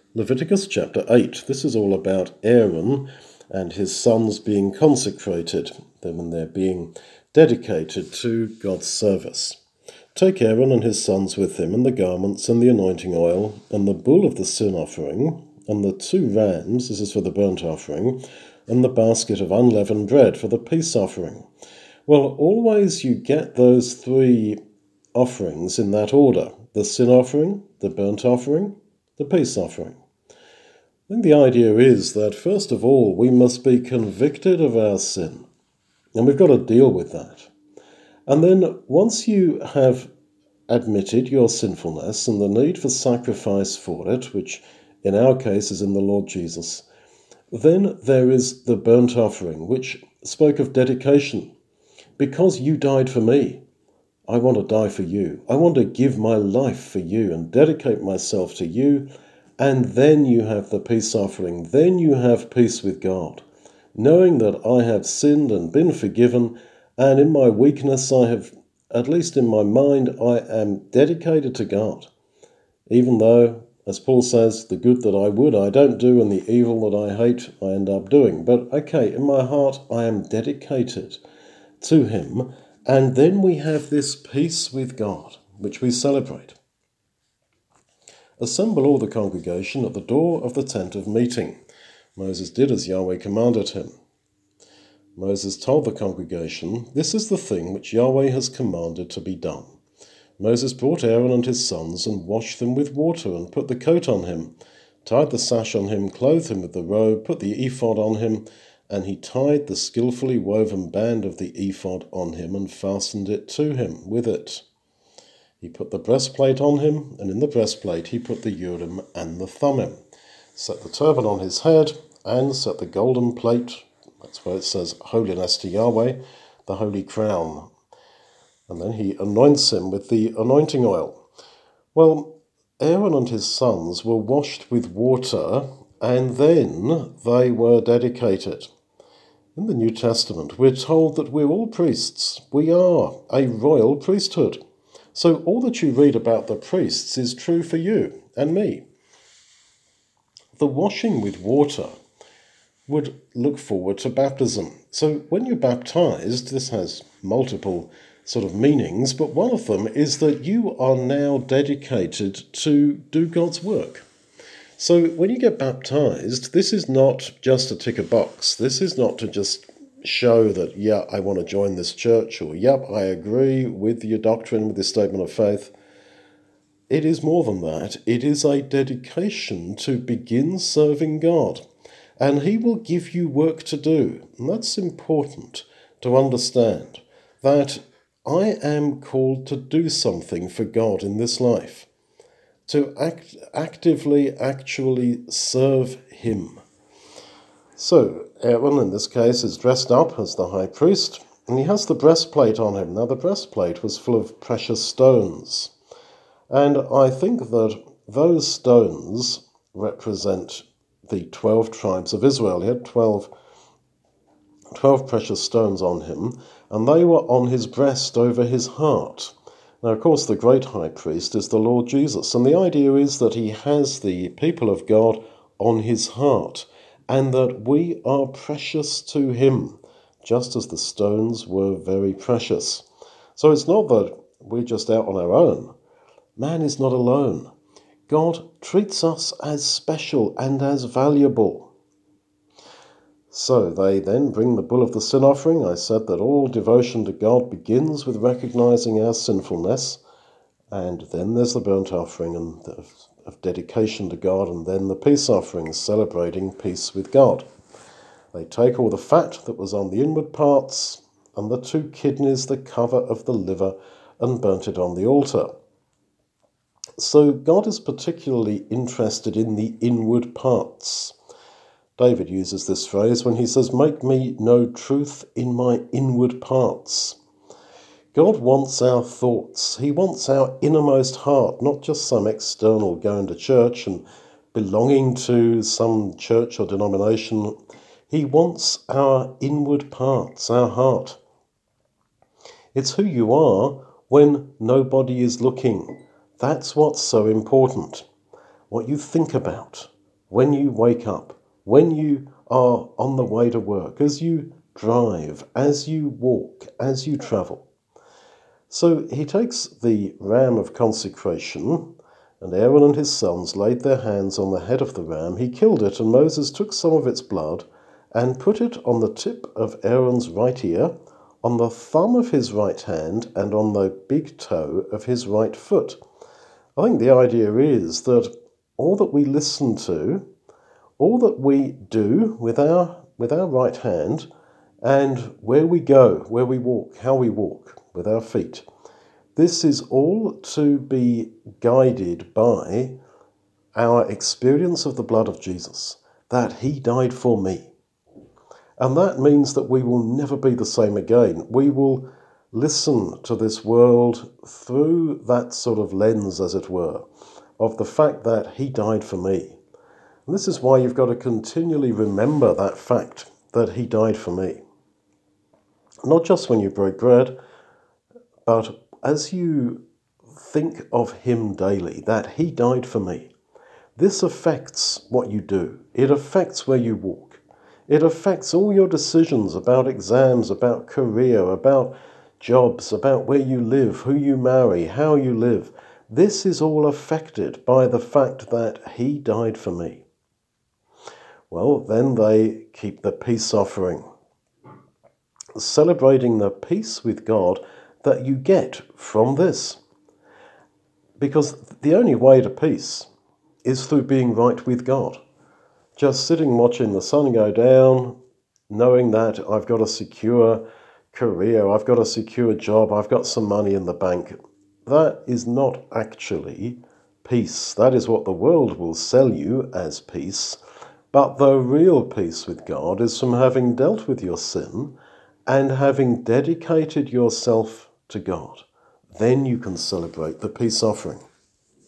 Leviticus chapter 8. This is all about Aaron and his sons being consecrated, when they're being dedicated to God's service. Take Aaron and his sons with him, and the garments, and the anointing oil, and the bull of the sin offering, and the 2 rams, this is for the burnt offering, and the basket of unleavened bread for the peace offering. Well, always you get those 3 offerings in that order: the sin offering, the burnt offering, the peace offering. I think the idea is that, first of all, we must be convicted of our sin, and we've got to deal with that. And then once you have admitted your sinfulness and the need for sacrifice for it, which in our case is in the Lord Jesus, then there is the burnt offering, which spoke of dedication. Because you died for me, I want to die for you. I want to give my life for you and dedicate myself to you. And then you have the peace offering. Then you have peace with God, knowing that I have sinned and been forgiven, and in my weakness I have, at least in my mind, I am dedicated to God. Even though, as Paul says, the good that I would I don't do, and the evil that I hate I end up doing. But okay, in my heart I am dedicated to him. And then we have this peace with God, which we celebrate. Assemble all the congregation at the door of the tent of meeting. Moses did as Yahweh commanded him. Moses told the congregation, "This is the thing which Yahweh has commanded to be done." Moses brought Aaron and his sons and washed them with water and put the coat on him, tied the sash on him, clothed him with the robe, put the ephod on him, and he tied the skillfully woven band of the ephod on him and fastened it to him with it. He put the breastplate on him, and in the breastplate he put the Urim and the Thummim, set the turban on his head, and set the golden plate, that's where it says holiness to Yahweh, the holy crown. And then he anoints him with the anointing oil. Well, Aaron and his sons were washed with water, and then they were dedicated. In the New Testament, we're told that we're all priests. We are a royal priesthood. So all that you read about the priests is true for you and me. The washing with water would look forward to baptism. So when you're baptized, this has multiple sort of meanings, but one of them is that you are now dedicated to do God's work. So when you get baptized, this is not just to tick a box. This is not to just show that, yeah, I want to join this church, or, yep, I agree with your doctrine, with this statement of faith. It is more than that. It is a dedication to begin serving God. And he will give you work to do. And that's important to understand, that I am called to do something for God in this life, to actively actually serve him. So Aaron, in this case, is dressed up as the high priest, and he has the breastplate on him. Now, the breastplate was full of precious stones, and I think that those stones represent the 12 tribes of Israel. He had 12 precious stones on him, and they were on his breast over his heart. Now, of course, the great high priest is the Lord Jesus, and the idea is that he has the people of God on his heart, and that we are precious to him, just as the stones were very precious. So it's not that we're just out on our own. Man is not alone. God treats us as special and as valuable. So they then bring the bull of the sin offering. I said that all devotion to God begins with recognizing our sinfulness, and then there's the burnt offering and of dedication to God, and then the peace offering, celebrating peace with God. They take all the fat that was on the inward parts and the 2 kidneys, the cover of the liver, and burnt it on the altar. So God is particularly interested in the inward parts. David uses this phrase when he says, "Make me know truth in my inward parts." God wants our thoughts. He wants our innermost heart, not just some external going to church and belonging to some church or denomination. He wants our inward parts, our heart. It's who you are when nobody is looking. That's what's so important. What you think about, when you wake up, when you are on the way to work, as you drive, as you walk, as you travel. So he takes the ram of consecration, and Aaron and his sons laid their hands on the head of the ram. He killed it, and Moses took some of its blood and put it on the tip of Aaron's right ear, on the thumb of his right hand, and on the big toe of his right foot. I think the idea is that all that we listen to, all that we do with our right hand, and where we go, where we walk, how we walk with our feet, this is all to be guided by our experience of the blood of Jesus, that he died for me. And that means that we will never be the same again. We will listen to this world through that sort of lens, as it were, of the fact that he died for me. And this is why you've got to continually remember that fact, that he died for me. Not just when you break bread, but as you think of him daily, that he died for me. This affects what you do. It affects where you walk. It affects all your decisions about exams, about career, about jobs, about where you live, who you marry, how you live. This is all affected by the fact that he died for me. Well, then they keep the peace offering, celebrating the peace with God that you get from this. Because the only way to peace is through being right with God. Just sitting watching the sun go down, knowing that I've got a secure career, I've got a secure job, I've got some money in the bank, that is not actually peace. That is what the world will sell you as peace. But the real peace with God is from having dealt with your sin and having dedicated yourself to God. Then you can celebrate the peace offering.